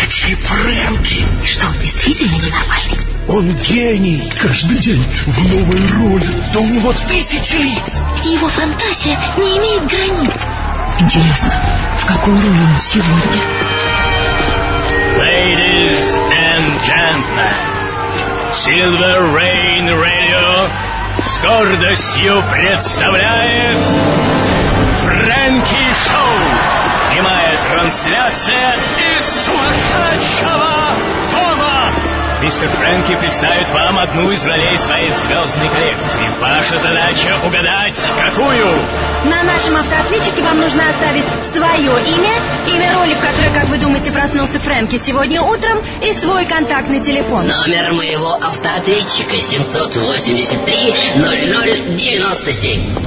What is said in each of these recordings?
Настоящий Фрэнки. Что, он действительно ненормальный? Он гений. Каждый день в новой роли. Да у него 1000 лиц. И его фантазия не имеет границ. Интересно, в какую роль он сегодня? Ladies and gentlemen, Silver Rain Radio с гордостью представляет Фрэнки Шоу. Прямая трансляция из сумасшедшего дома. Мистер Фрэнки представит вам одну из ролей своей звездной коллекции. Ваша задача угадать, какую? На нашем автоответчике вам нужно оставить свое имя роли, в которой, как вы думаете, проснулся Фрэнки сегодня утром, и свой контактный телефон. Номер моего автоответчика 783-00-97.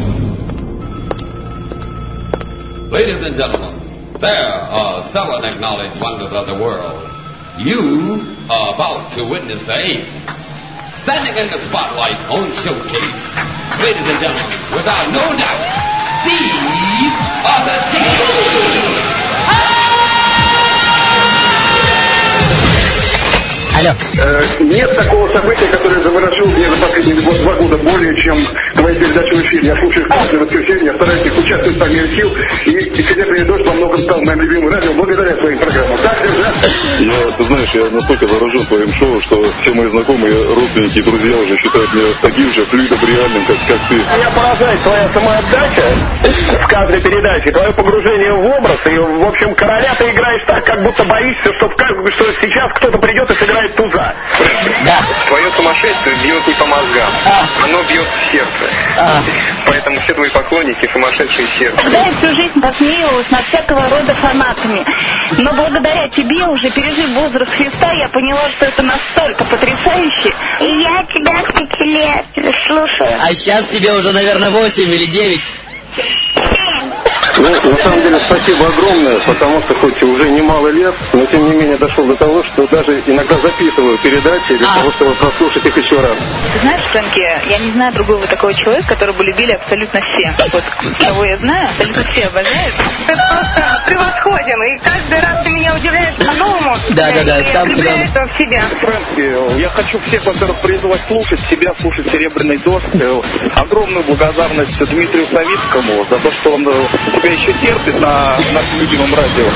Ladies and gentlemen, there are 7 acknowledged wonders of the world. You are about to witness the 8th. Standing in the spotlight on Showcase, ladies and gentlemen, without no doubt, these are the 6. Алло. Нет такого события, которое заворожил меня за последние 2 года более, чем твои передачи в эфире. Я слушаю их каждое воскресенье, стараюсь их участвовать по мере сил, и «Серебряный дождь» во многом стал моим любимым радио благодаря своим программам. Так держаться? Ты знаешь, я настолько заражен твоим шоу, что все мои знакомые, родственники и друзья уже считают меня таким же флюидом реальным, как ты. Меня поражает твоя самоотдача в каждой передаче, твое погружение в образ, и, в общем, короля ты играешь так, как будто боишься, что сейчас кто-то придет и сыграет туза. Да. Твое сумасшествие бьет не по мозгам, оно бьет в сердце. Поэтому все твои поклонники сумасшедшие сердце. Да, я всю жизнь посмеивалась над всякого рода фанатами. Но благодаря тебе, уже пережив возраст Христа, я поняла, что это настолько потрясающе. И я тебя 5 лет слушаю. А сейчас тебе уже, наверное, 8 или 9. Ну, на самом деле, спасибо огромное, потому что хоть уже немало лет, но тем не менее дошел до того, что даже иногда записываю передачи для того, чтобы прослушать их еще раз. Ты знаешь, Фрэнки, я не знаю другого такого человека, которого бы любили абсолютно все. Вот кого я знаю, абсолютно все обожают. Ты просто превосходен, и каждый раз ты меня удивляешь по-новому. Да, сам влюбляюсь в себя. Фрэнки, я хочу всех, во-первых, призвать слушать себя, слушать «Серебряный дождь». Огромную благодарность Дмитрию Савицкому за то, что он тебя еще терпит на нашем любимом радио.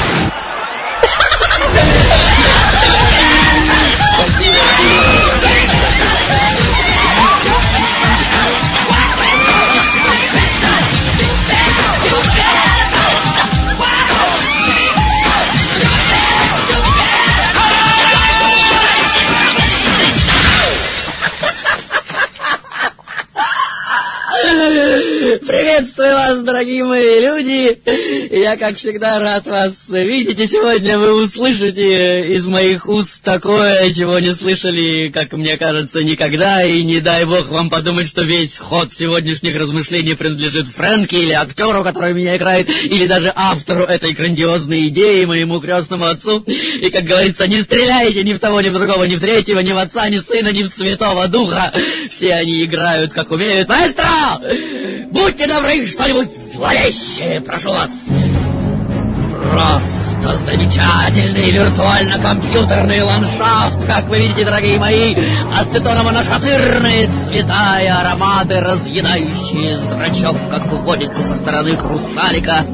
Приветствую вас, дорогие мои люди. Я, как всегда, рад вас видеть. И сегодня вы услышите из моих уст такое, чего не слышали, как мне кажется, никогда. И не дай бог вам подумать, что весь ход сегодняшних размышлений принадлежит Фрэнки или актеру, который меня играет, или даже автору этой грандиозной идеи, моему крестному отцу. И, как говорится, не стреляйте ни в того, ни в другого, ни в третьего, ни в отца, ни в сына, ни в Святого Духа. Все они играют, как умеют. Маэстро! Будьте добры, что-нибудь зловещее, прошу вас. Просто замечательный виртуально-компьютерный ландшафт, как вы видите, дорогие мои, ацетоново-нашатырные цвета и ароматы, разъедающие зрачок, как водится со стороны хрусталика.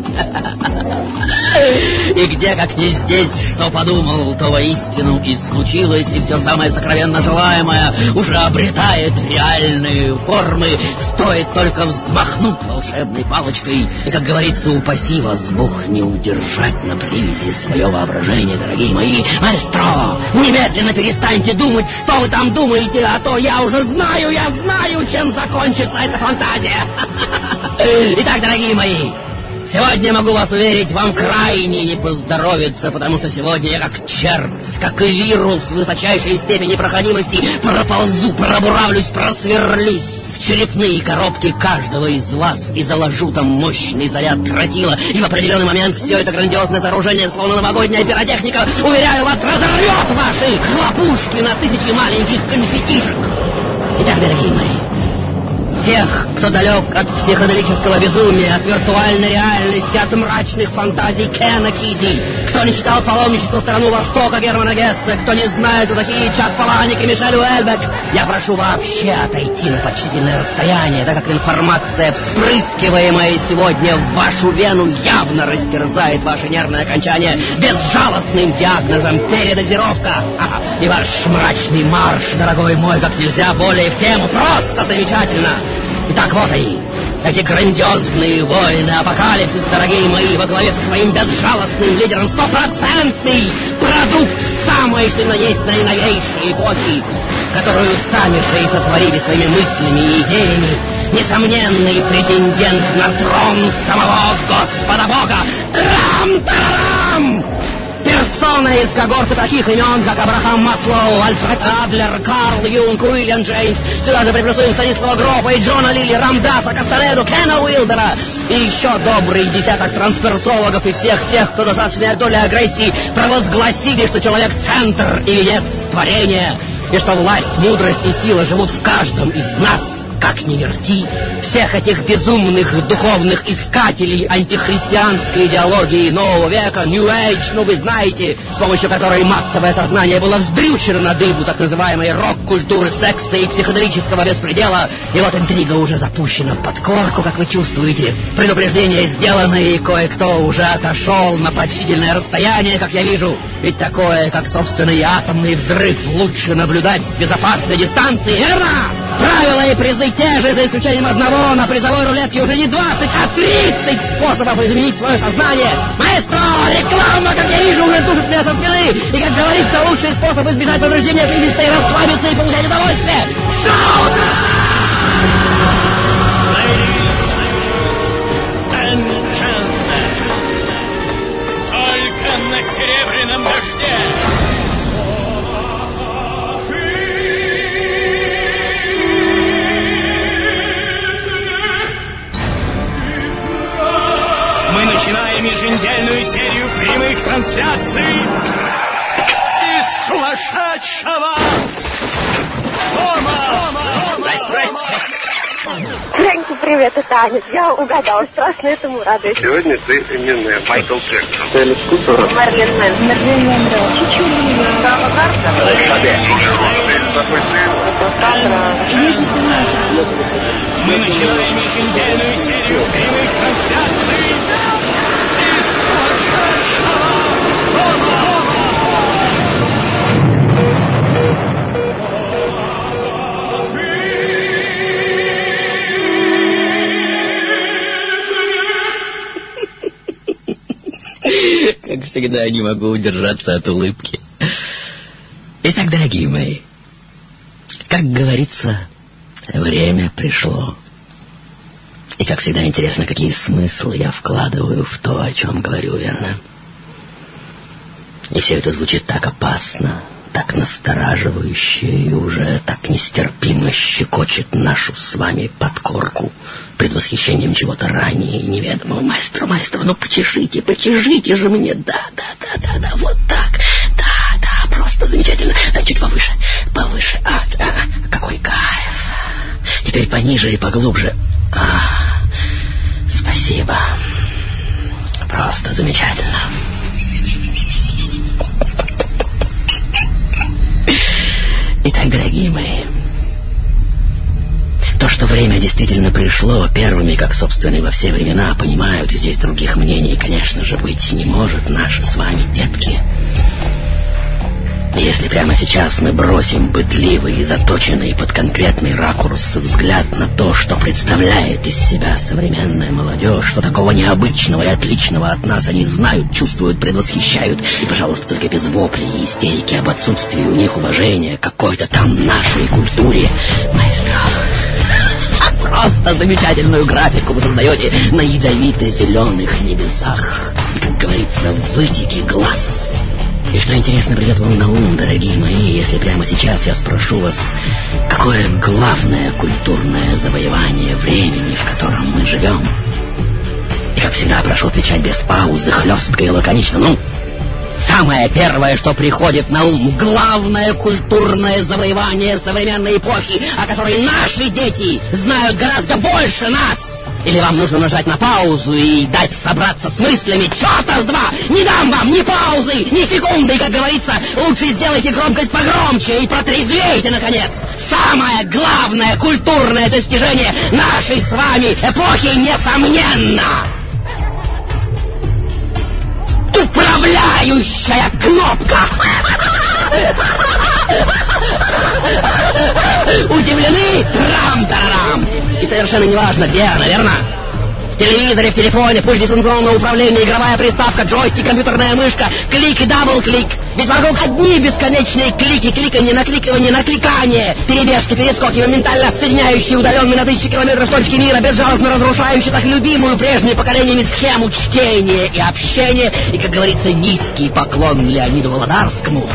И где, как не здесь, что подумал, то воистину и случилось, и все самое сокровенно желаемое уже обретает реальные формы, стоит только взмахнуть волшебной палочкой, и, как говорится, упаси вас Бог не удержать на привязи свое воображение, дорогие мои. Маэстро, немедленно перестаньте думать, что вы там думаете, а то я уже знаю, чем закончится эта фантазия. Итак, дорогие мои, сегодня, могу вас уверить, вам крайне не поздоровится, потому что сегодня я как червь, как вирус высочайшей степени проходимости проползу, пробуравлюсь, просверлюсь в черепные коробки каждого из вас и заложу там мощный заряд тротила, и в определенный момент все это грандиозное сооружение, словно новогодняя пиротехника, уверяю вас, разорвет ваши хлопушки на 1000 маленьких конфетишек. Итак, дорогие мои, тех, кто далек от психоделического безумия, от виртуальной реальности, от мрачных фантазий Кена Киди, кто не читал «Паломничество в страну Востока» Германа Гесса, кто не знает, кто такие Чак Паланик и Мишель Уэльбек, я прошу вообще отойти на почтительное расстояние, так как информация, впрыскиваемая сегодня в вашу вену, явно растерзает ваши нервные окончания безжалостным диагнозом передозировка. И ваш мрачный марш, дорогой мой, как нельзя более в тему, просто замечательно. Итак, вот они, эти грандиозные войны, апокалипсис, дорогие мои, во главе со своим безжалостным лидером, стопроцентный продукт самой, что на есть наиновейшей эпохи, которую сами же и сотворили своими мыслями и идеями, несомненный претендент на трон самого Господа Бога. Трам-тарам! Персона из когорты таких имен, как Абрахам Маслоу, Альфред Адлер, Карл Юнг, Уильям Джеймс. Сюда же приплюсуем Станислава Грофа и Джона Лили, Рамдаса Кастеледу, Кена Уилдера и еще добрый десяток трансперсологов и всех тех, кто достаточной доли агрессии провозгласили, что человек — центр и венец творения, и что власть, мудрость и сила живут в каждом из нас. Как ни верти, всех этих безумных духовных искателей антихристианской идеологии нового века, New Age, вы знаете, с помощью которой массовое сознание было вздрючено на дыбу так называемой рок-культуры секса и психоделического беспредела. И вот интрига уже запущена в подкорку, как вы чувствуете. Предупреждения сделаны, и кое-кто уже отошел на почтительное расстояние, как я вижу. Ведь такое, как собственный атомный взрыв, лучше наблюдать с безопасной дистанции, верно? Правила и призы те же, за исключением одного: на призовой рулетке уже не 20, а 30 способов изменить свое сознание. Маэстро, реклама, как я вижу, уже душит меня со спины. И, как говорится, лучший способ избежать повреждения слизистой — расслабиться и получать удовольствие. Шоу! Только на серебряном дожде. Мы начинаем еженедельную серию прямых трансляций из сумасшедшего дома. Фрэнки, привет, это Аня. Я угадала, страшно этому радуюсь. Сегодня ты именная Майкл Джексон. Мерлин Монро. Чуть-чуть. Сава Карта. Мы начинаем еженедельную серию прямых трансляций из сумасшедшего дома. Как всегда, не могу удержаться от улыбки. Итак, дорогие мои, как говорится, время пришло. И, как всегда, интересно, какие смыслы я вкладываю в то, о чем говорю, верно? И все это звучит так опасно, так настораживающе и уже так нестерпимо щекочет нашу с вами подкорку предвосхищением чего-то ранее неведомого. Маэстро, ну почешите же мне, да, вот так, да, просто замечательно, да, чуть повыше, какой кайф, теперь пониже и поглубже, спасибо, просто замечательно. Итак, дорогие мои, то, что время действительно пришло, первыми, как, собственно, и во все времена, понимают, и здесь других мнений, конечно же, быть не может, наши с вами детки. Если прямо сейчас мы бросим бытливый и заточенный под конкретный ракурс взгляд на то, что представляет из себя современная молодежь, что такого необычного и отличного от нас они знают, чувствуют, предвосхищают, и, пожалуйста, только без воплей и истерики об отсутствии у них уважения к какой-то там нашей культуре, маэстро, просто замечательную графику вы создаете на ядовито-зеленых небесах, и, как говорится, в вытеке глаз. И что интересно придет вам на ум, дорогие мои, если прямо сейчас я спрошу вас, какое главное культурное завоевание времени, в котором мы живем? И, как всегда, прошу отвечать без паузы, хлестко и лаконично. самое первое, что приходит на ум, главное культурное завоевание современной эпохи, о которой наши дети знают гораздо больше нас. Или вам нужно нажать на паузу и дать собраться с мыслями? Чёрта с два! Не дам вам ни паузы, ни секунды, и, как говорится, лучше сделайте громкость погромче и протрезвейте, наконец. Самое главное культурное достижение нашей с вами эпохи, несомненно, управляющая кнопка. Удивлены? Трам-тарарам! И совершенно неважно, где она, верно? В телевизоре, в телефоне, пульт дистанционного управления, игровая приставка, джойстик, компьютерная мышка, клик и дабл-клик. Ведь вокруг одни бесконечные клики, кликанье, накликивание, накликание, перебежки, перескоки, моментально соединяющие удаленные на тысячи километров точки мира, безжалостно разрушающие так любимую прежними поколениями схему чтения и общения, и, как говорится, низкий поклон Леониду Володарскому.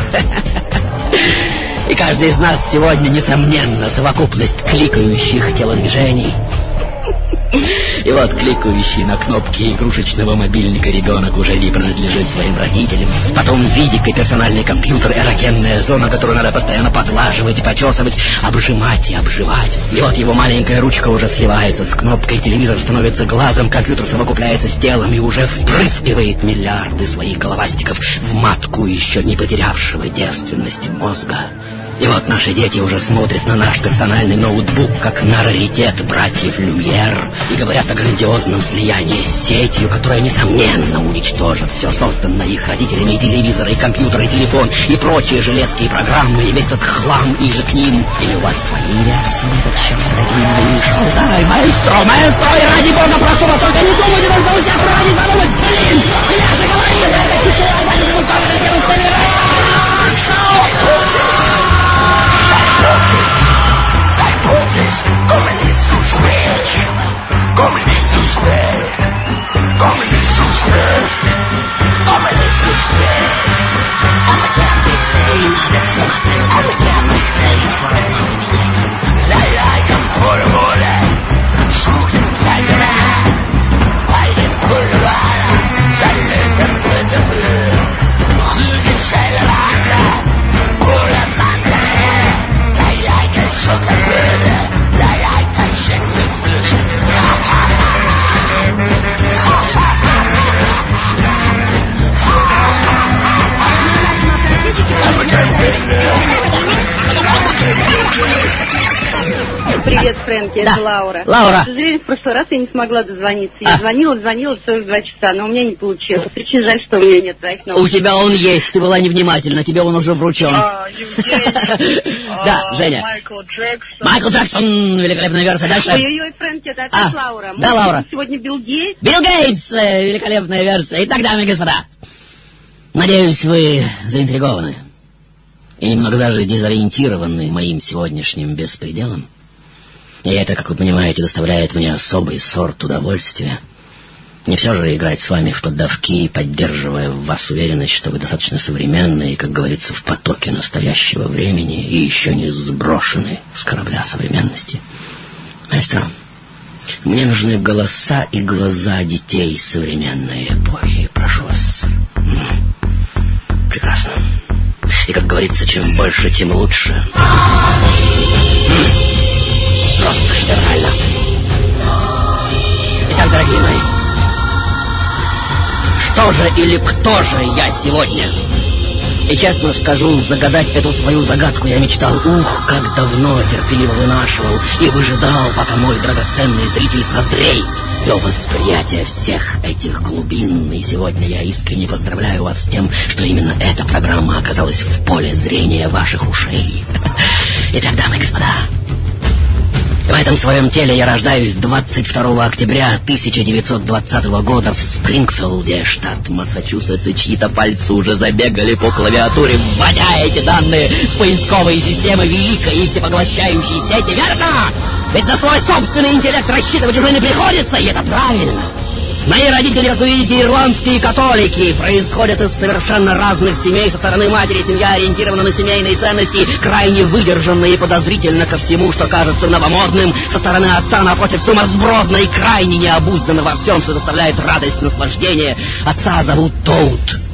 И каждый из нас сегодня, несомненно, совокупность кликающих телодвижений. И вот кликающий на кнопки игрушечного мобильника ребенок уже не принадлежит своим родителям. Потом видик и персональный компьютер, эрогенная зона, которую надо постоянно поглаживать, почесывать, обжимать и обживать. И вот его маленькая ручка уже сливается с кнопкой, телевизор становится глазом, компьютер совокупляется с телом и уже впрыскивает миллиарды своих головастиков в матку еще не потерявшего девственности мозга. И вот наши дети уже смотрят на наш персональный ноутбук, как на раритет братьев Люмьер, и говорят о грандиозном слиянии с сетью, которая, несомненно, уничтожит все созданное их родителями, и телевизор, и компьютер, и телефон, и прочие железки, и программы, и весь этот хлам, и же к ним. Или у вас свои версии, этот черт, дорогие мои шоу? Дай, маэстро, и ради бога, прошу вас, только не думайте, что у всех ради подумать, блин, я же говорю, это чичай, батюшка, Привет, Фрэнки, это Лаура. Лаура. К сожалению, в прошлый раз я не смогла дозвониться. Я звонила 42 часа, но у меня не получилось. Очень жаль, что у меня нет твоих номеров. У тебя он есть, ты была невнимательна, тебе он уже вручен. Да, Женя. Майкл Джексон, великолепная версия. Дальше. Ой-ой-ой, Фрэнки, это опять Лаура. Да, Лаура. Сегодня Билл Гейтс. Билл Гейтс, великолепная версия. Итак, дамы и господа, надеюсь, вы заинтригованы и немного даже дезориентированы моим сегодняшним беспределом. И это, как вы понимаете, доставляет мне особый сорт удовольствия. Не все же играть с вами в поддавки, поддерживая в вас уверенность, что вы достаточно современны и, как говорится, в потоке настоящего времени и еще не сброшены с корабля современности. Маэстро, мне нужны голоса и глаза детей современной эпохи. Прошу вас. Прекрасно. И, как говорится, чем больше, тем лучше. Просто шедеврально. Итак, дорогие мои, что же или кто же я сегодня? И честно скажу, загадать эту свою загадку я мечтал, как давно терпеливо вынашивал и выжидал, пока мой драгоценный зритель созреет до восприятия всех этих глубин. И сегодня я искренне поздравляю вас с тем, что именно эта программа оказалась в поле зрения ваших ушей. Итак, дамы и господа, в этом своем теле я рождаюсь 22 октября 1920 года в Спрингфилде, штат Массачусетс, и чьи-то пальцы уже забегали по клавиатуре, вводя эти данные в поисковые системы великой и всепоглощающей сети, верно? Ведь на свой собственный интеллект рассчитывать уже не приходится, и это правильно. Мои родители, как вы видите, ирландские католики, происходят из совершенно разных семей. Со стороны матери семья ориентирована на семейные ценности, крайне выдержанная и подозрительна ко всему, что кажется новомодным. Со стороны отца, напротив, сумасбродна и крайне необуздана во всем, что доставляет радость, наслаждение. Отца зовут Тоут.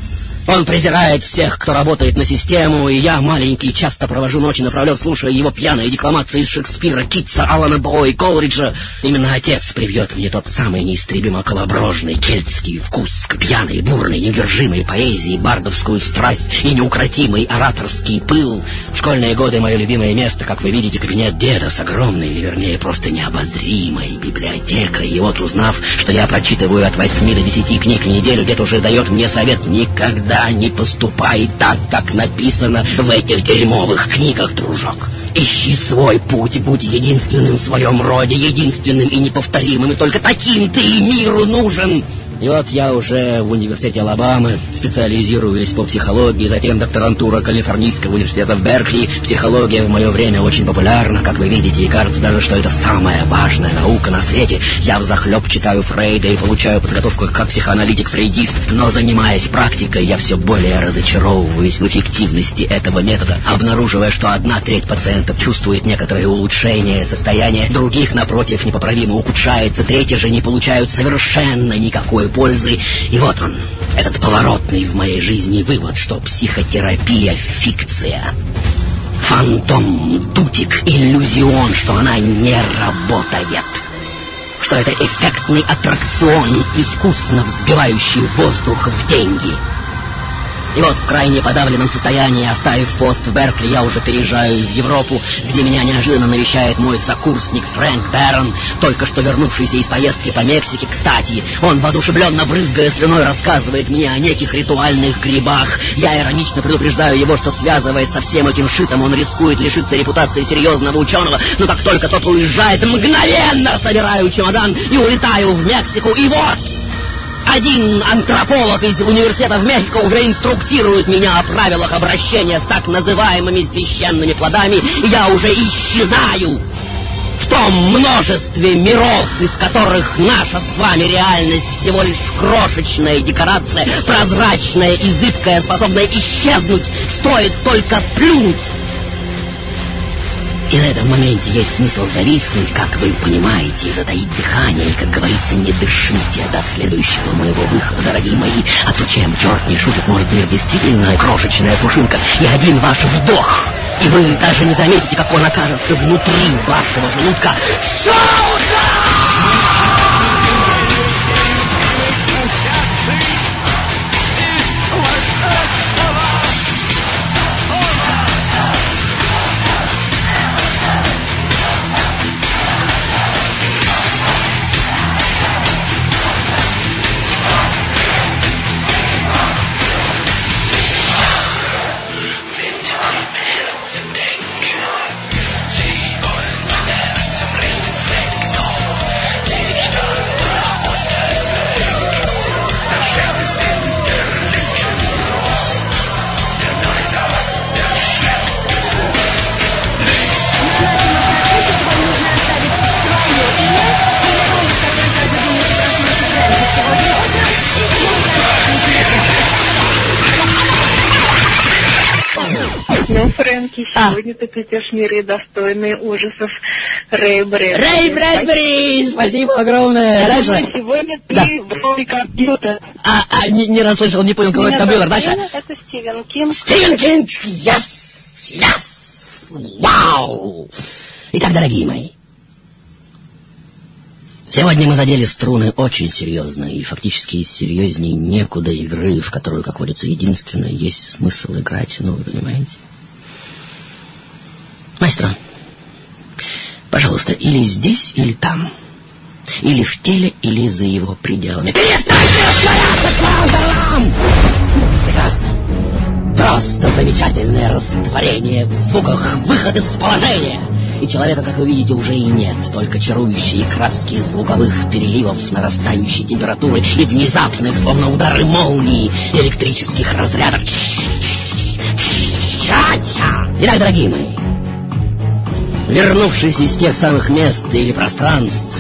Он презирает всех, кто работает на систему, и я, маленький, часто провожу ночи напролет, слушая его пьяные декламации из Шекспира, Китса, Алана Боу и Колриджа. Именно отец привьет мне тот самый неистребимо колоброжный кельтский вкус к пьяной, бурной, неудержимой поэзии, бардовскую страсть и неукротимый ораторский пыл. В школьные годы мое любимое место, как вы видите, кабинет деда с огромной, или вернее просто необозримой библиотекой. И вот, узнав, что я прочитываю от 8 до 10 книг в неделю, дед уже дает мне совет: никогда не поступай так, как написано в этих дерьмовых книгах, дружок. Ищи свой путь, будь единственным в своем роде, единственным и неповторимым, и только таким ты миру нужен. И вот я уже в университете Алабамы, специализируюсь по психологии, затем докторантура Калифорнийского университета в Беркли. Психология в мое время очень популярна, как вы видите, и кажется даже, что это самая важная наука на свете. Я взахлеб читаю Фрейда и получаю подготовку как психоаналитик-фрейдист, но, занимаясь практикой, я все более разочаровываюсь в эффективности этого метода, обнаруживая, что 1/3 пациентов чувствует некоторое улучшение состояния, других, напротив, непоправимо ухудшается, третьи же не получают совершенно никакой пользы. И вот он, этот поворотный в моей жизни вывод, что психотерапия — фикция, фантом, дутик, иллюзион, что она не работает, что это эффектный аттракцион, искусно взбивающий воздух в деньги. И вот в крайне подавленном состоянии, оставив пост в Беркли, я уже переезжаю в Европу, где меня неожиданно навещает мой сокурсник Фрэнк Бэрон, только что вернувшийся из поездки по Мексике. Кстати, он, воодушевленно брызгая слюной, рассказывает мне о неких ритуальных грибах. Я иронично предупреждаю его, что, связываясь со всем этим шитом, он рискует лишиться репутации серьезного ученого. Но как только тот уезжает, мгновенно собираю чемодан и улетаю в Мексику. И вот... один антрополог из университета в Мехико уже инструктирует меня о правилах обращения с так называемыми священными плодами, и я уже исчезаю в том множестве миров, из которых наша с вами реальность всего лишь крошечная декорация, прозрачная и зыбкая, способная исчезнуть, стоит только плюнуть. И на этом моменте есть смысл зависнуть, как вы понимаете, и затаить дыхание, и, как говорится, не дышите до следующего моего выхода, дорогие мои. А то чем черт не шутит, может быть, действительно крошечная пушинка, и один ваш вдох, и вы даже не заметите, как он окажется внутри вашего желудка. Фрэнки, сегодня ты плетешь миры, достойные ужасов Рэй Брэдбери. Рэй Брэдбери, спасибо огромное. Дальше. Сегодня ты в роли компьютера. Не расслышал, не понял, кого это компьютер. Дальше. Это Стивен Кинг. Стивен Кинг, yes, вау. Итак, дорогие мои, сегодня мы задели струны очень серьезно, и фактически серьезнее некуда игры, в которую, как водится, единственно есть смысл играть, ну, вы понимаете? Маэстро, пожалуйста, или здесь, или там, или в теле, или за его пределами. Перестаньте растворяться! Прекрасно. Просто замечательное растворение в звуках, выход из положения. И человека, как вы видите, уже и нет, только чарующие краски звуковых переливов, нарастающей температуры и внезапных, словно удары молнии, электрических разрядов. Итак, дорогие мои, вернувшись из тех самых мест или пространств,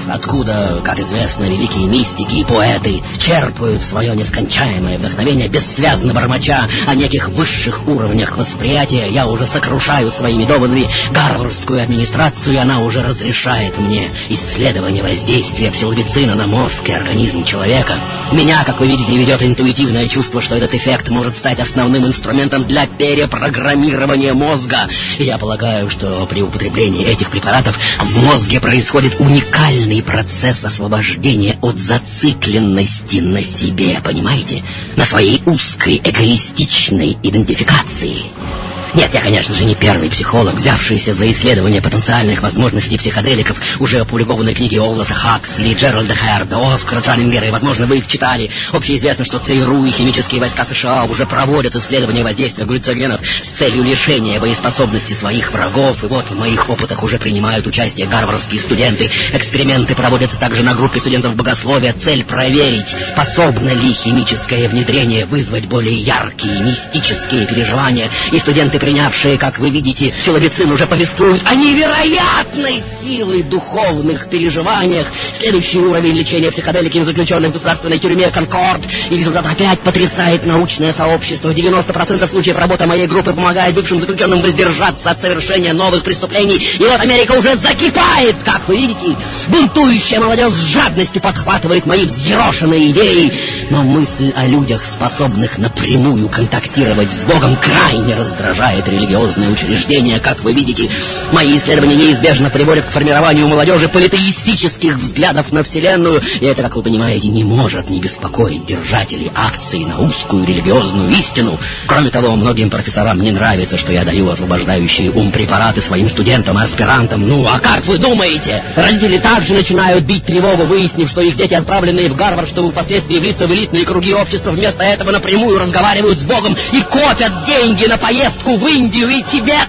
откуда, как известно, великие мистики и поэты черпают свое нескончаемое вдохновение, бессвязно бормоча о неких высших уровнях восприятия, я уже сокрушаю своими доводами гарвардскую администрацию, и она уже разрешает мне исследование воздействия псилобицина на мозг и организм человека. Меня, как вы видите, ведет интуитивное чувство, что этот эффект может стать основным инструментом для перепрограммирования мозга. И я полагаю, что при употреблении этих препаратов в мозге происходит уникальный процесс освобождения от зацикленности на себе, понимаете? На своей узкой эгоистичной идентификации. Нет, я, конечно же, не первый психолог, взявшийся за исследование потенциальных возможностей психоделиков. Уже опубликованные книги Олдоса Хаксли, Джеральда Херда, Оскара Джаллингера, и, возможно, вы их читали. Общеизвестно, что ЦРУ и химические войска США уже проводят исследования воздействия глюцогенов с целью лишения боеспособности своих врагов. И вот в моих опытах уже принимают участие гарвардские студенты. Эксперименты проводятся также на группе студентов богословия. Цель проверить, способно ли химическое внедрение вызвать более яркие, мистические переживания. И студенты, принявшие, как вы видите, псилобицин, уже повествуют о невероятной силы духовных переживаниях. Следующий уровень лечения психоделиками заключенных в государственной тюрьме Конкорд. И результат опять потрясает научное сообщество. В 90% случаев работа моей группы помогает бывшим заключенным воздержаться от совершения новых преступлений. И вот Америка уже закипает, как вы видите. Бунтующая молодежь с жадностью подхватывает мои взъерошенные идеи. Но мысль о людях, способных напрямую контактировать с Богом, крайне раздражает религиозные учреждения. Как вы видите, мои исследования неизбежно приводят к формированию у молодежи политеистических взглядов на Вселенную, и это, как вы понимаете, не может не беспокоить держателей акций на узкую религиозную истину. Кроме того, многим профессорам не нравится, что я даю освобождающие ум препараты своим студентам и аспирантам. Ну, а как вы думаете? Родители также начинают бить тревогу, выяснив, что их дети, отправленные в Гарвард, чтобы впоследствии влиться в элитные круги общества, вместо этого напрямую разговаривают с Богом и копят деньги на поездку в Индию и Тибет.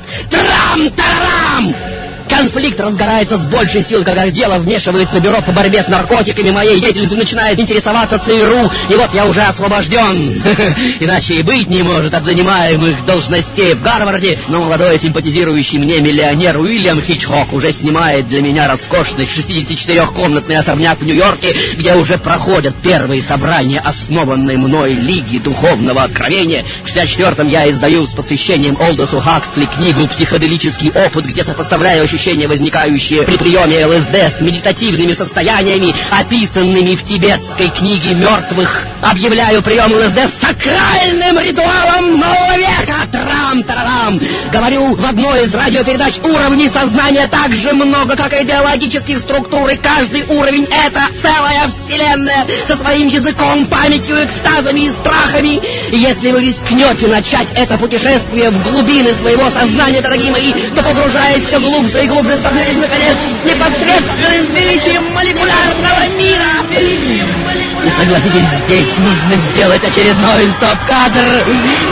Трам-тарам! Конфликт разгорается с большей силой, когда в дело вмешивается бюро по борьбе с наркотиками. Моей деятельностью начинает интересоваться ЦРУ, и вот я уже освобожден. Иначе и быть не может от занимаемых должностей в Гарварде. Но молодой симпатизирующий мне миллионер Уильям Хичкок уже снимает для меня роскошный 64-комнатный особняк в Нью-Йорке, где уже проходят первые собрания основанной мной Лиги Духовного Откровения. В 64-м я издаю с посвящением Олдосу Хаксли книгу «Психоделический опыт», где сопоставляю ощущения, возникающие при приеме ЛСД, с медитативными состояниями, описанными в тибетской книге мертвых. Объявляю прием ЛСД сакральным ритуалом нового века. Трам-тарарам! Говорю в одной из радиопередач, уровней сознания так же много, как и биологических структур, и каждый уровень — это целая вселенная со своим языком, памятью, экстазами и страхами. И если вы рискнете начать это путешествие в глубины своего сознания, дорогие мои, то, погружаясь все глубже и глубже, столкнетесь, наконец, с непосредственным величием молекулярного мира. И согласитесь, здесь нужно сделать очередной стоп-кадр.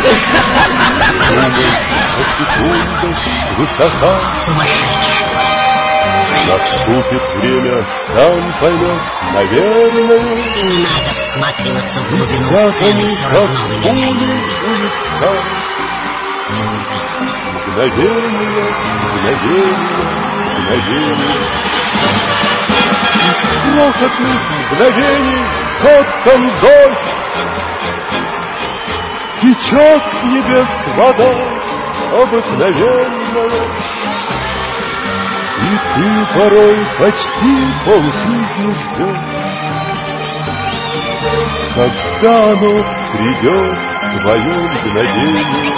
Сумасшедший. Наступит время, сам поймешь, наверное. И не надо всматриваться в глубину сцены, все равно вы меня не увидите. Мгновение. Из крохотных мгновений соткан дождь. Течет с небес вода обыкновенная. И ты порой почти полжизни ждешь, когда оно придет в свое мгновение.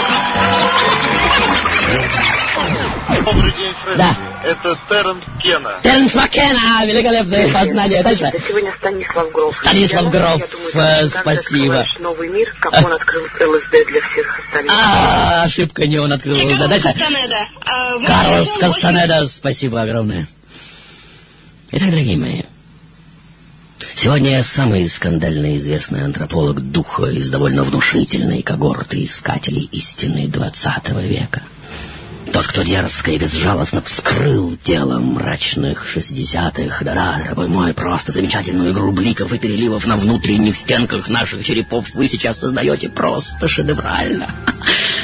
Добрый день, Фрэнк. Да. Это Терренс Кенна. Терренс Маккена, великолепное познание. Дальше. Сегодня Станислав Гроф. Станислав Гроф, спасибо. Новый мир, как он открыл ЛСД для всех остальных. Ошибка, не он открыл ЛСД. Дальше. Карлос Кастанеда, спасибо огромное. Итак, дорогие мои, сегодня я самый скандально известный антрополог духа из довольно внушительной когорты искателей истины 20 века. Тот, кто дерзко и безжалостно вскрыл тело мрачных 60-х. Да-да, дорогой мой, просто замечательную игру бликов и переливов на внутренних стенках наших черепов вы сейчас создаете просто шедеврально.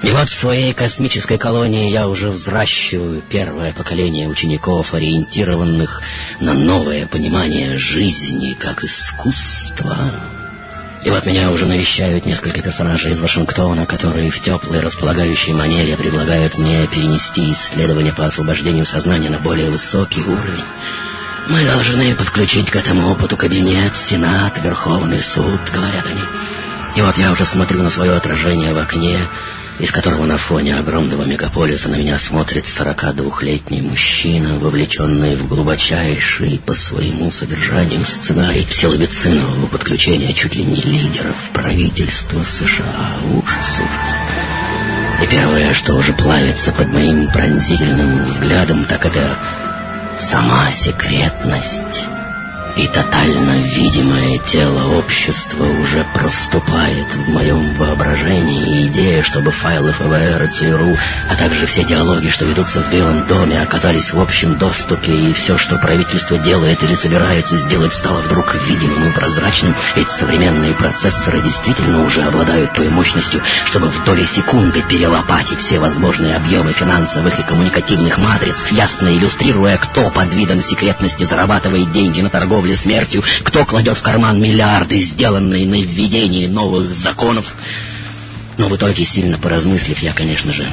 И вот в своей космической колонии я уже взращиваю первое поколение учеников, ориентированных на новое понимание жизни как искусства. И вот меня уже навещают несколько персонажей из Вашингтона, которые в теплой, располагающей манере предлагают мне перенести исследования по освобождению сознания на более высокий уровень. Мы должны подключить к этому опыту кабинет, сенат, Верховный суд, говорят они. И вот я уже смотрю на свое отражение в окне, из которого на фоне огромного мегаполиса на меня смотрит 42-летний мужчина, вовлеченный в глубочайший по своему содержанию сценарий псилобицинового подключения чуть ли не лидеров правительства США. Ужас, ужас. И первое, что уже плавится под моим пронзительным взглядом, так это сама секретность. И тотально видимое тело общества уже проступает в моем воображении, и идея, чтобы файлы ФБР и ЦРУ, а также все диалоги, что ведутся в Белом доме, оказались в общем доступе, и все, что правительство делает или собирается сделать, стало вдруг видимым и прозрачным, ведь современные процессоры действительно уже обладают той мощностью, чтобы в доли секунды перелопатить все возможные объемы финансовых и коммуникативных матриц, ясно иллюстрируя, кто под видом секретности зарабатывает деньги на торговле смертью, кто кладет в карман миллиарды, сделанные на введении новых законов. Но в итоге, сильно поразмыслив, я, конечно же,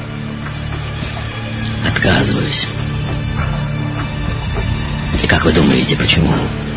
отказываюсь. И как вы думаете, почему?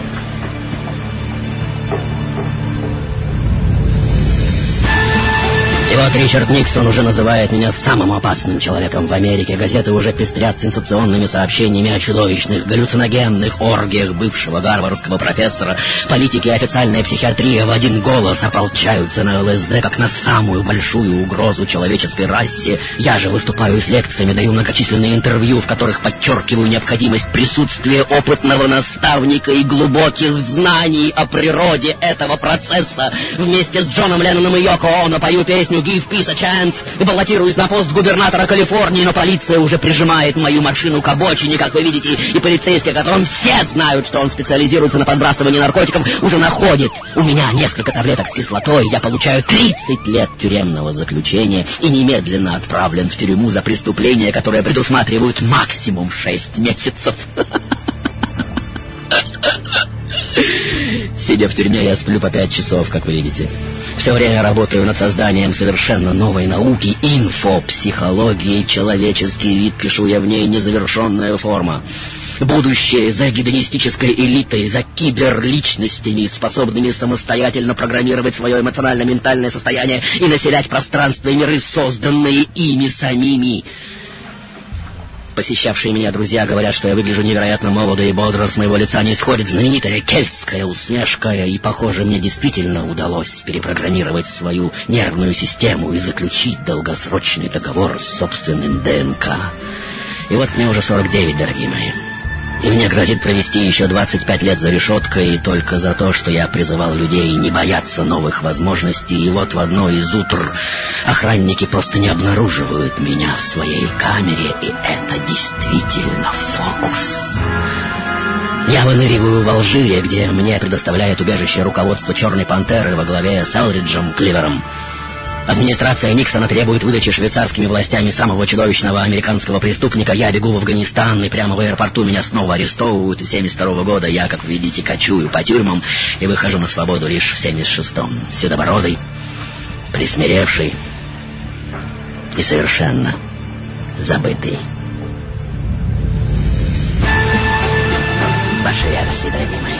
И вот Ричард Никсон уже называет меня самым опасным человеком в Америке. Газеты уже пестрят сенсационными сообщениями о чудовищных галлюциногенных оргиях бывшего гарвардского профессора. Политики и официальная психиатрия в один голос ополчаются на ЛСД как на самую большую угрозу человеческой расе. Я же выступаю с лекциями, даю многочисленные интервью, в которых подчеркиваю необходимость присутствия опытного наставника и глубоких знаний о природе этого процесса. Вместе с Джоном Ленноном и Йоко Оно пою песню «Give Peace a Chance», баллотируюсь на пост губернатора Калифорнии, но полиция уже прижимает мою машину к обочине, как вы видите, и полицейский, о котором все знают, что он специализируется на подбрасывании наркотиков, уже находит у меня несколько таблеток с кислотой. Я получаю 30 лет тюремного заключения и немедленно отправлен в тюрьму за преступления, которые предусматривают максимум 6 месяцев. Сидя в тюрьме, я сплю по 5 часов, как вы видите. Все время работаю над созданием совершенно новой науки, инфопсихологии. Человеческий вид, пишу я в ней, незавершенная форма. Будущее за гедонистической элитой, за киберличностями, способными самостоятельно программировать свое эмоционально-ментальное состояние и населять пространство и миры, созданные ими самими. Посещавшие меня друзья говорят, что я выгляжу невероятно молодо и бодро, с моего лица не сходит знаменитая кельтская усмешка, и, похоже, мне действительно удалось перепрограммировать свою нервную систему и заключить долгосрочный договор с собственным ДНК. И вот мне уже 49, дорогие мои. И мне грозит провести еще 25 лет за решеткой только за то, что я призывал людей не бояться новых возможностей. И вот в одно из утр охранники просто не обнаруживают меня в своей камере, и это действительно фокус. Я выныриваю в Алжире, где мне предоставляет убежище руководство «Черной пантеры» во главе с Элриджем Кливером. Администрация Никсона требует выдачи швейцарскими властями самого чудовищного американского преступника. Я бегу в Афганистан, и прямо в аэропорту меня снова арестовывают. И с 72-го года я, как вы видите, кочую по тюрьмам и выхожу на свободу лишь в 76-м. Седобородый, присмиревший и совершенно забытый. Ваши версии, дорогие мои.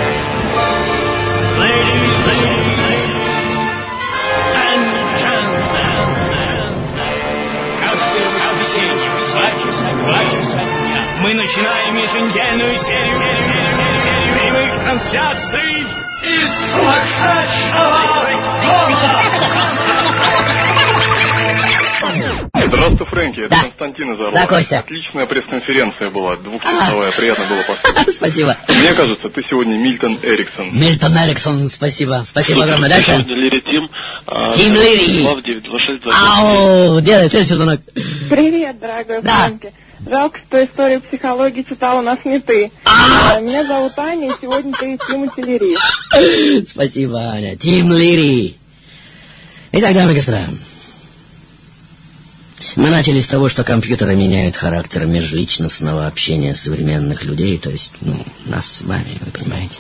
Мы начинаем еженедельную серию прямых трансляций из сумасшедшего дома. Здравствуй, Фрэнки, это Константин из Орла. Да, Костя. Отличная пресс-конференция была, двухчасовая, приятно было послушать. Спасибо. Мне кажется, ты сегодня Мильтон Эриксон. Мильтон Эриксон, спасибо. Спасибо огромное. Дальше. Лири Тим. Тим Лири. 926. Ау, делай следующий звонок. Привет, дорогой Фрэнки. Жалко, что историю психологии читал у нас не ты. Меня зовут Аня, и сегодня ты Тимоти Лири. Спасибо, Аня. Тим Лири. Итак, дамы и господа, Мы начали с того, что компьютеры меняют характер межличностного общения современных людей, то есть, нас с вами, вы понимаете.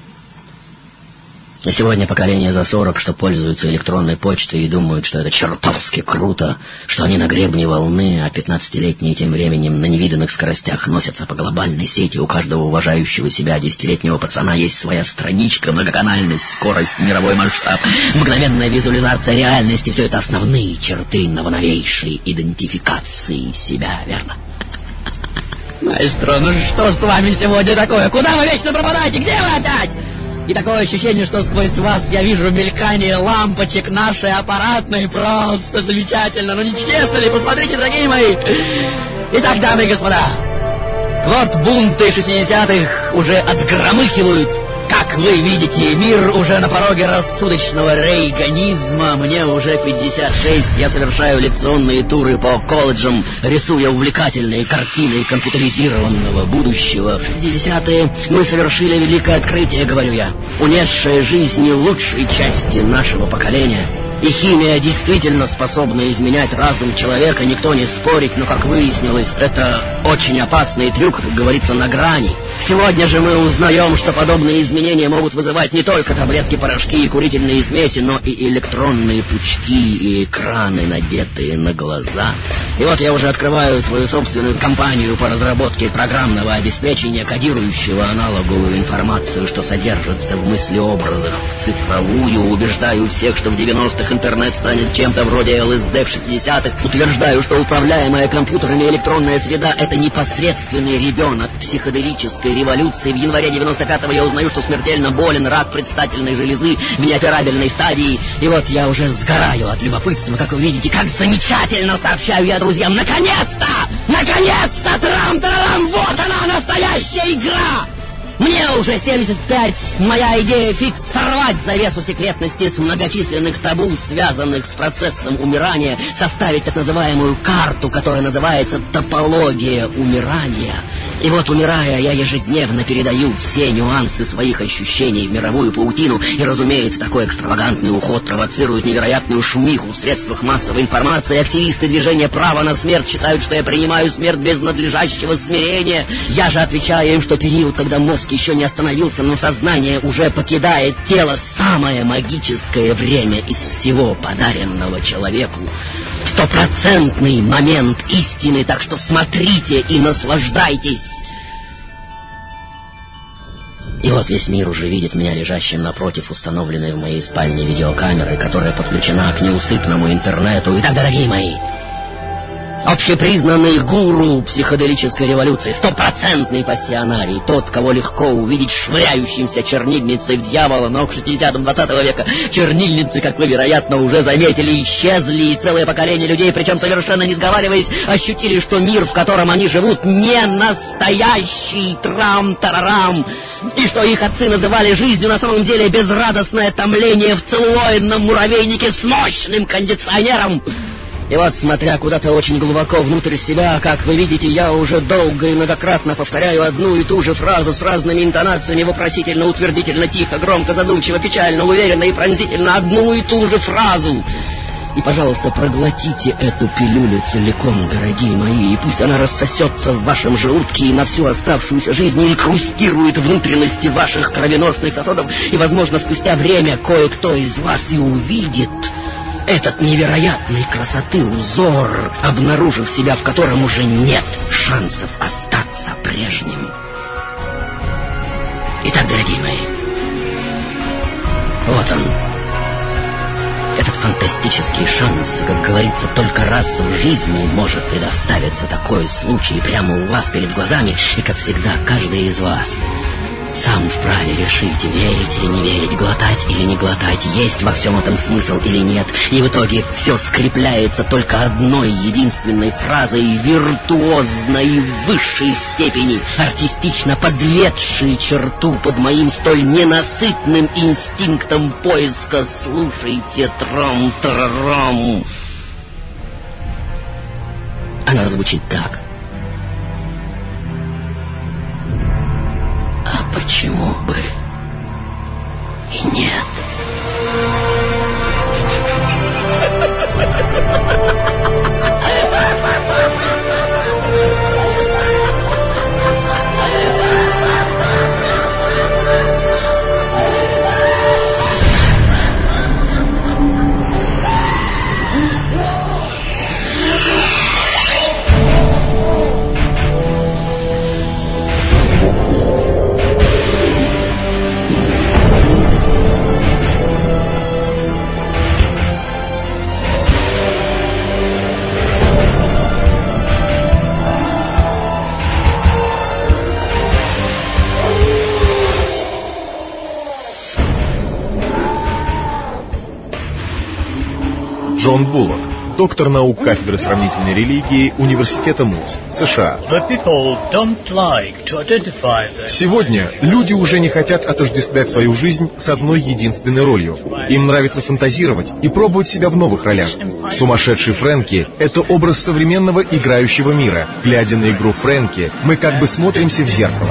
И сегодня поколение за 40, что пользуются электронной почтой и думают, что это чертовски круто, что они на гребне волны, а 15-летние тем временем на невиданных скоростях носятся по глобальной сети. У каждого уважающего себя 10-летнего пацана есть своя страничка, многоканальность, скорость, мировой масштаб, мгновенная визуализация реальности. Все это основные черты новейшей идентификации себя, верно? Маэстро, ну что с вами сегодня такое? Куда вы вечно пропадаете? Где вы опять? И такое ощущение, что сквозь вас я вижу мелькание лампочек нашей аппаратной. Просто замечательно. Ну не честно ли? Посмотрите, дорогие мои. Итак, дамы и господа, вот бунты 60-х уже отгромыхивают. Как вы видите, мир уже на пороге рассудочного рейганизма. Мне уже 56, я совершаю лекционные туры по колледжам, рисуя увлекательные картины компьютеризированного будущего. В 60-е мы совершили великое открытие, говорю я, унесшее жизни лучшей части нашего поколения. И химия действительно способна изменять разум человека, никто не спорит, но, как выяснилось, это очень опасный трюк, как говорится, на грани. Сегодня же мы узнаем, что подобные изменения могут вызывать не только таблетки, порошки и курительные смеси, но и электронные пучки и экраны, надетые на глаза. И вот я уже открываю свою собственную компанию по разработке программного обеспечения, кодирующего аналоговую информацию, что содержится в мыслеобразах, в цифровую. Убеждаю всех, что в 90-х интернет станет чем-то вроде ЛСД в 60-х. Утверждаю, что управляемая компьютерами электронная среда — это непосредственный ребенок психоделической революции. В январе 95-го я узнаю, что смертельно болен, рак предстательной железы в неоперабельной стадии. И вот я уже сгораю от любопытства, как вы видите, как замечательно, сообщаю я друзьям. Наконец-то! Наконец-то! Трам-тарам! Вот она, настоящая игра! Мне уже 75, моя идея фикс — сорвать завесу секретности с многочисленных табу, связанных с процессом умирания, составить так называемую карту, которая называется «Топология умирания». И вот, умирая, я ежедневно передаю все нюансы своих ощущений в мировую паутину, и, разумеется, такой экстравагантный уход провоцирует невероятную шумиху в средствах массовой информации. Активисты движения «Право на смерть» считают, что я принимаю смерть без надлежащего смирения. Я же отвечаю им, что период, когда мозг еще не остановился, но сознание уже покидает тело, самое магическое время из всего подаренного человеку. 100% момент истины, так что смотрите и наслаждайтесь. И вот весь мир уже видит меня лежащим напротив установленной в моей спальне видеокамеры, которая подключена к неусыпному интернету. Итак, дорогие мои, общепризнанный гуру психоделической революции, 100% пассионарий, тот, кого легко увидеть швыряющимся чернильницей в дьявола, но к 60-м 20 века чернильницы, как вы, вероятно, уже заметили, исчезли, и целое поколение людей, причем совершенно не сговариваясь, ощутили, что мир, в котором они живут, не настоящий, трам-тарарам, и что их отцы называли жизнью, на самом деле безрадостное томление в целлулоидном муравейнике с мощным кондиционером. И вот, смотря куда-то очень глубоко внутрь себя, как вы видите, я уже долго и многократно повторяю одну и ту же фразу с разными интонациями, вопросительно, утвердительно, тихо, громко, задумчиво, печально, уверенно и пронзительно, одну и ту же фразу. И, пожалуйста, проглотите эту пилюлю целиком, дорогие мои, и пусть она рассосется в вашем желудке и на всю оставшуюся жизнь инкрустирует внутренности ваших кровеносных сосудов, и, возможно, спустя время кое-кто из вас и увидит этот невероятной красоты узор, обнаружив себя, в котором уже нет шансов остаться прежним. Итак, дорогие мои, вот он, этот фантастический шанс. Как говорится, только раз в жизни может предоставиться такой случай прямо у вас перед глазами, и, как всегда, каждый из вас сам вправе решить, верить или не верить, глотать или не глотать, есть во всем этом смысл или нет. И в итоге все скрепляется только одной единственной фразой, виртуозной в высшей степени, артистично подведшей черту под моим столь ненасытным инстинктом поиска. Слушайте, трам-тарарам. Она звучит так. А почему бы и нет? Джон Буллок, доктор наук кафедры сравнительной религии Университета Муз, США. Сегодня люди уже не хотят отождествлять свою жизнь с одной единственной ролью. Им нравится фантазировать и пробовать себя в новых ролях. «Сумасшедший Фрэнки» — это образ современного играющего мира. Глядя на игру Фрэнки, мы как бы смотримся в зеркало.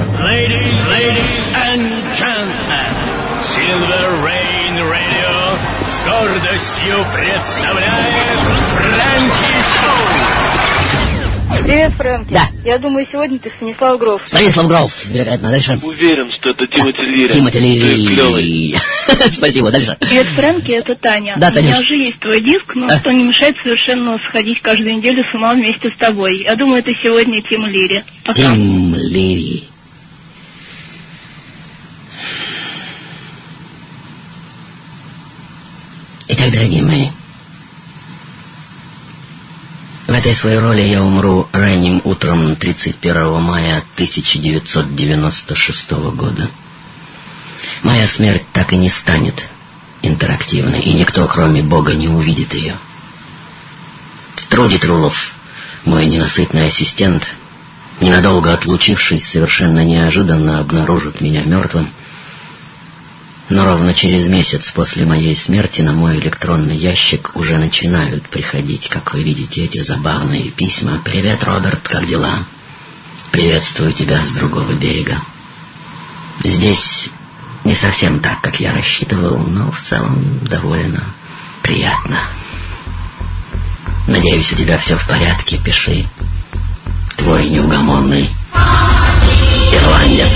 Silver Rain Radio с гордостью представляет Фрэнки Шоу. Привет, Фрэнки. Да. Я думаю, сегодня ты Станислав Гроф. Станислав Гроф, вероятно, дальше. Уверен, что это Тимоти Лири. Тимоти Лири. Спасибо, дальше. Привет, Фрэнки, это Таня. Да, Танюш. У меня уже есть твой диск, но что не мешает совершенно сходить каждую неделю с ума вместе с тобой. Я думаю, это сегодня Тим Лири. Пока. Тим Лири. Итак, дорогие мои, в этой своей роли я умру ранним утром 31 мая 1996 года. Моя смерть так и не станет интерактивной, и никто, кроме Бога, не увидит ее. Труди Трулов, мой ненасытный ассистент, ненадолго отлучившись, совершенно неожиданно обнаружит меня мертвым. Но ровно через месяц после моей смерти на мой электронный ящик уже начинают приходить, как вы видите, эти забавные письма. «Привет, Роберт, как дела? Приветствую тебя с другого берега». Здесь не совсем так, как я рассчитывал, но в целом довольно приятно. Надеюсь, у тебя все в порядке. Пиши. Твой неугомонный ирландец.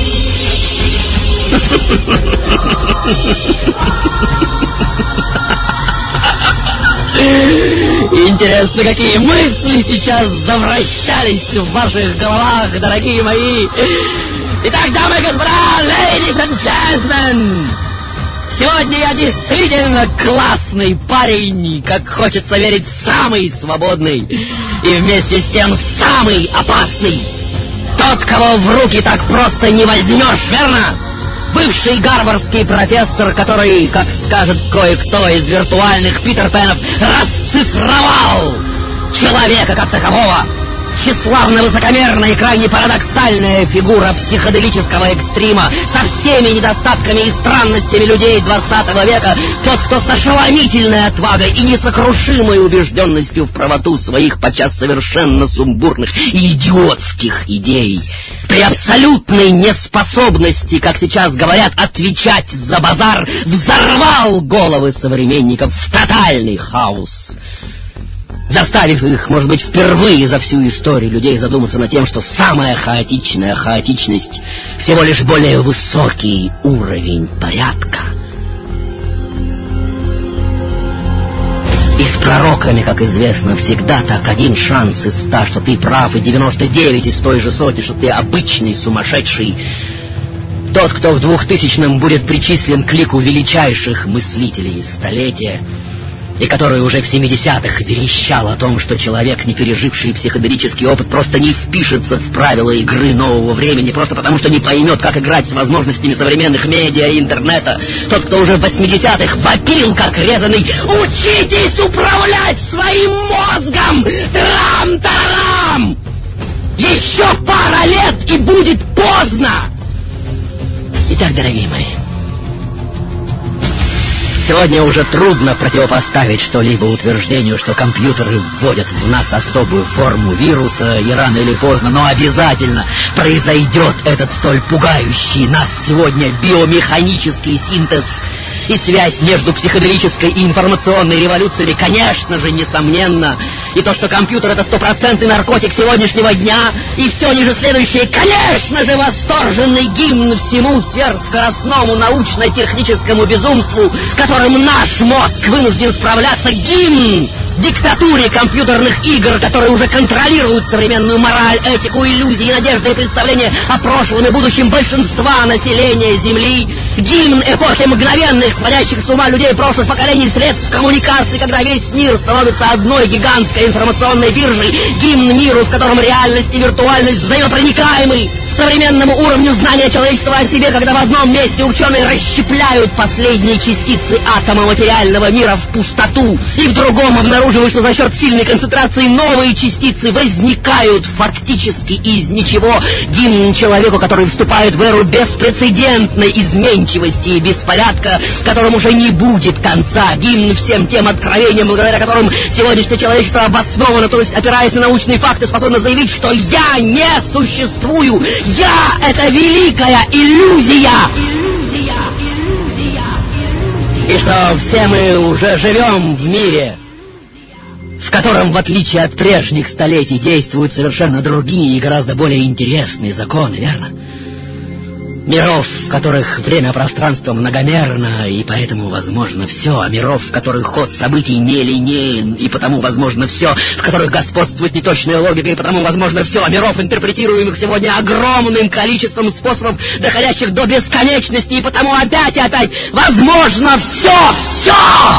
Интересно, какие мысли сейчас завращались в ваших головах, дорогие мои. Итак, дамы и господа, ladies and gentlemen, сегодня я действительно классный парень, как хочется верить, самый свободный и вместе с тем самый опасный. Тот, кого в руки так просто не возьмешь, верно? Бывший гарвардский профессор, который, как скажет кое-кто из виртуальных Питерпенов, расцифровал человека как такового. Тщеславно высокомерная и крайне парадоксальная фигура психоделического экстрима со всеми недостатками и странностями людей 20 века. Тот, кто с ошеломительной отвагой и несокрушимой убежденностью в правоту своих подчас совершенно сумбурных и идиотских идей, при абсолютной неспособности, как сейчас говорят, отвечать за базар, взорвал головы современников в тотальный хаос, заставив их, может быть, впервые за всю историю людей задуматься над тем, что самая хаотичная хаотичность — всего лишь более высокий уровень порядка. И с пророками, как известно, всегда так: один шанс из 100, что ты прав, и 99 из той же сотни, что ты обычный сумасшедший. Тот, кто в 2000-м будет причислен к лику величайших мыслителей столетия, и который уже в 70-х верещал о том, что человек, не переживший психоделический опыт, просто не впишется в правила игры нового времени, просто потому что не поймет, как играть с возможностями современных медиа и интернета. Тот, кто уже в 80-х вопил, как резаный: «Учитесь управлять своим мозгом! Трам-тарам! Еще пара лет, и будет поздно!» Итак, дорогие мои, сегодня уже трудно противопоставить что-либо утверждению, что компьютеры вводят в нас особую форму вируса, и рано или поздно, но обязательно произойдет этот столь пугающий нас сегодня биомеханический синтез. И связь между психоделической и информационной революциями, конечно же, несомненно. И то, что компьютер — это стопроцентный наркотик сегодняшнего дня, и все ниже следующее, конечно же, восторженный гимн всему сверхскоростному научно-техническому безумству, с которым наш мозг вынужден справляться, гимн диктатуре компьютерных игр, которые уже контролируют современную мораль, этику, иллюзии, надежды и представления о прошлом и будущем большинства населения Земли, гимн эпохи мгновенных, сводящих с ума людей прошлых поколений средств коммуникации, когда весь мир становится одной гигантской информационной биржей, гимн миру, в котором реальность и виртуальность взаимопроникаемы, современному уровню знания человечества о себе, когда в одном месте ученые расщепляют последние частицы атома материального мира в пустоту, и в другом обнаруживают, что за счет сильной концентрации новые частицы возникают фактически из ничего. Гимн человеку, который вступает в эру беспрецедентной изменчивости и беспорядка, которым уже не будет конца. Гимн всем тем откровениям, благодаря которым сегодняшнее человечество обосновано, то есть опираясь на научные факты, способно заявить, что я не существую. Я — это великая иллюзия. И что все мы уже живем в мире, в котором, в отличие от прежних столетий, действуют совершенно другие и гораздо более интересные законы, верно? Миров, в которых время-пространство многомерно, и поэтому возможно все, а миров, в которых ход событий нелинеен, и потому возможно все, в которых господствует неточная логика, и потому возможно все, а миров, интерпретируемых сегодня огромным количеством способов, доходящих до бесконечности, и потому опять и опять возможно все!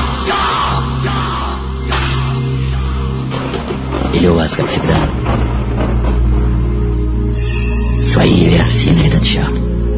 Или у вас, как всегда, свои версии на этот счет?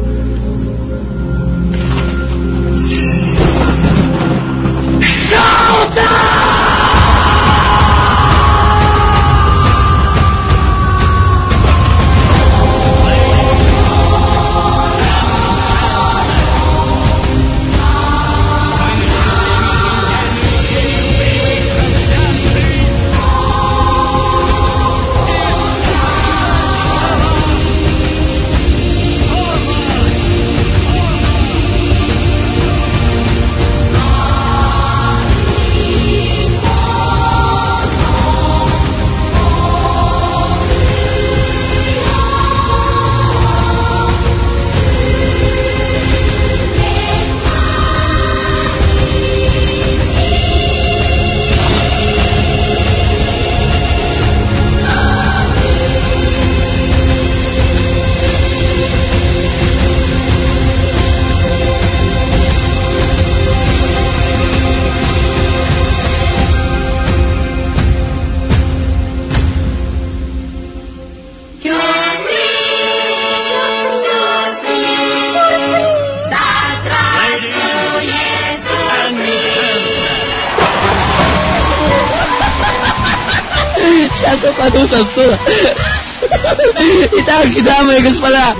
Итак, дамы и господа,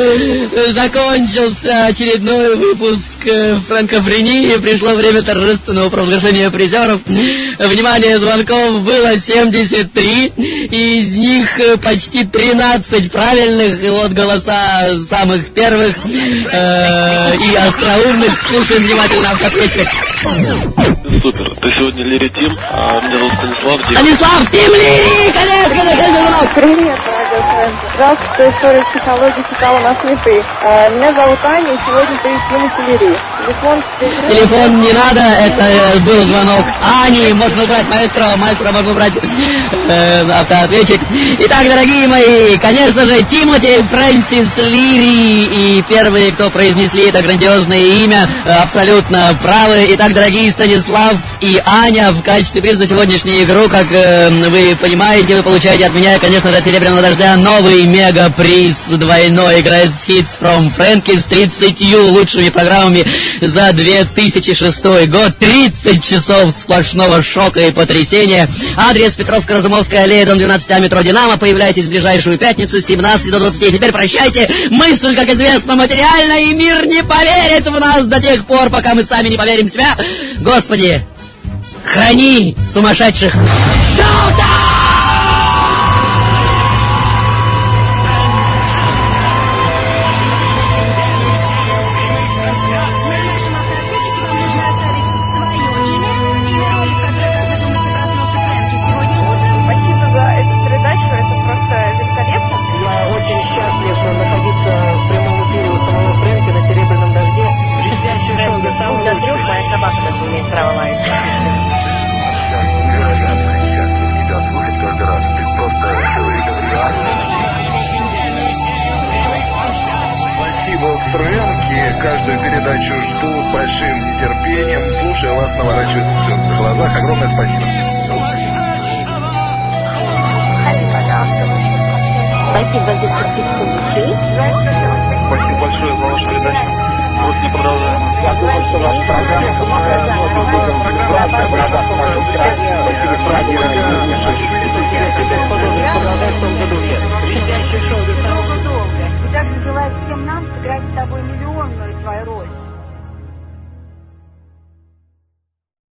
закончился очередной выпуск франкофрении. Пришло время торжественного провозглашения призеров. Внимание, звонков было 73, из них почти 13 правильных. И вот голоса самых первых и остроумных. Слушаем внимательно автоответчик. Супер. Ты сегодня Лири Тим, а меня зовут Станислав. Станислав Тим Лири! Конечно! Привет, здравствуйте, история психологии читала на сметы. Меня зовут Аня, и сегодня ты Тим Телери. Телефон не надо, это был звонок Ани. Можно убрать маэстро можно убрать автоответчик. Итак, дорогие мои, конечно же, Тимоти Фрэнсис Лири. И первые, кто произнесли это грандиозное имя, абсолютно правы. Итак, дорогие Станислав и Аня, в качестве приза за сегодняшнюю игру, как вы понимаете, вы получаете от меня, конечно же, от Серебряного Дождя новый мега-приз двойной Great Hits from Frankie с 30 лучшими программами за 2006 год. 30 часов сплошного шока и потрясения. Адрес Петровско-Разумовская аллея, дом 12, метро «Динамо». Появляйтесь в ближайшую пятницу с 17 до 20. Теперь прощайте. Мысль, как известно, материальна, и мир не поверит в нас до тех пор, пока мы сами не поверим в себя. Господи, храни сумасшедших. Шоу-таун! Каждую передачу жду с большим нетерпением. Слушаю вас, наворачивается все на глазах. Огромное спасибо. Спасибо за перспективу. роль.